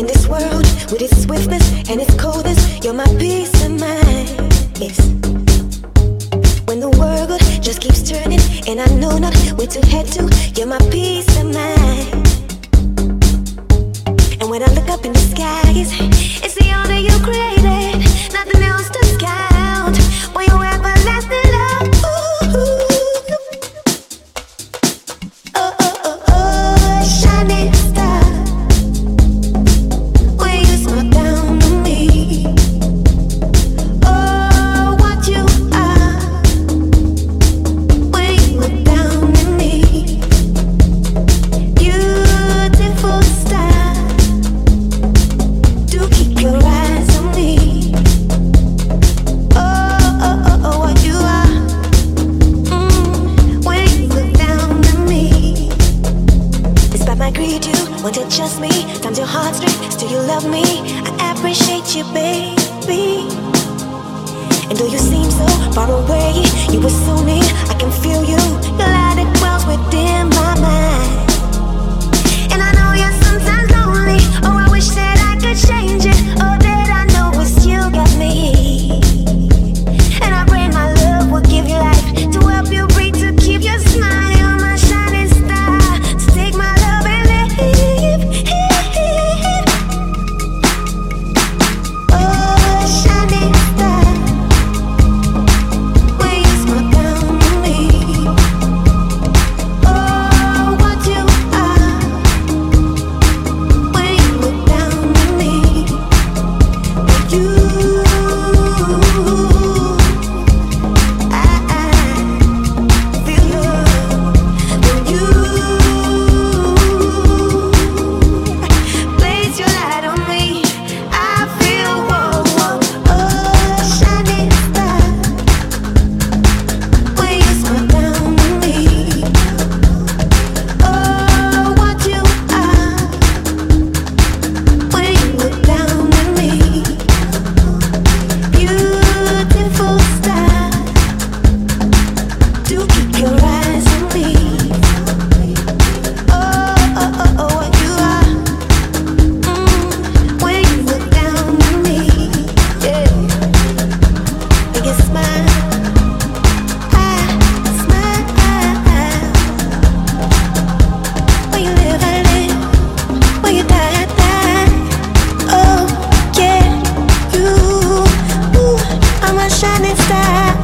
In this world, with its swiftness and its coldness, you're my peace of mind. Yes. When the world just keeps turning and I know not where to head to, you're my peace of mind. And when I look up in the skies, it's the honor you created, nothing else to count. For your everlasting love. Ooh. Oh, oh, oh, oh, shining star. When you smile down on me. Oh, what you are. When you look down at me. Beautiful star. Do keep your eyes on me. Oh, oh, oh, oh, what you are. When you look down at me. Despite my greed, you want to trust me. Times your heartstrings, do you love me? I appreciate you, baby. And though you seem so far away, you were so near, I can feel you. Your light, it dwells within my mind. And I know you're sometimes lonely. Oh, I wish that I could change it. Oh, that I know it's you got me. And I pray my love will give you life to help you breathe, to keep your smile. You're my shining star. So take my love and live. Oh, shining star. When you smile down on me. Oh, what you are. When you look down at me. You, I feel love when you place your light on me. I feel oh, shining star. When you smile down on me. Oh, what you are. When you look down at me. Beautiful star. Do keep your eyes on me. Oh, oh, oh, oh, what you are. When you look down at me. Yeah. And you smile. I smile. When you live, I live. When you die, I die. Oh, yeah. You are my shining star.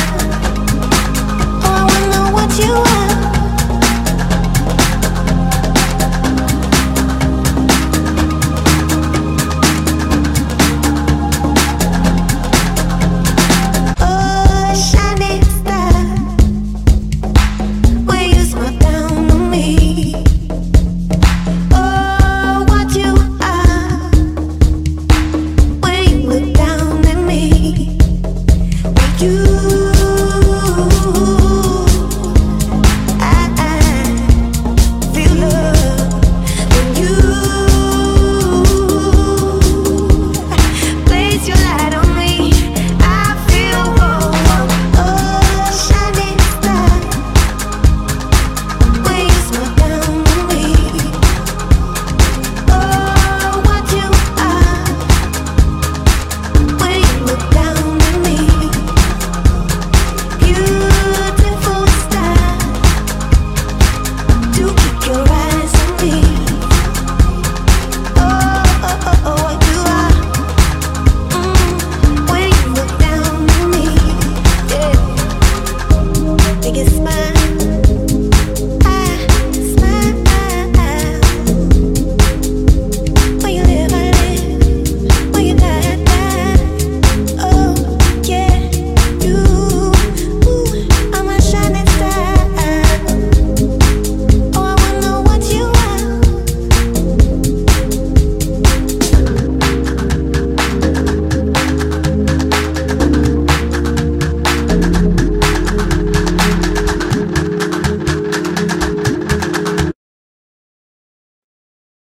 Oh, I wanna know what you are. Oh, shining star. When you smile down on me. Oh, what you are. When you look down at me. You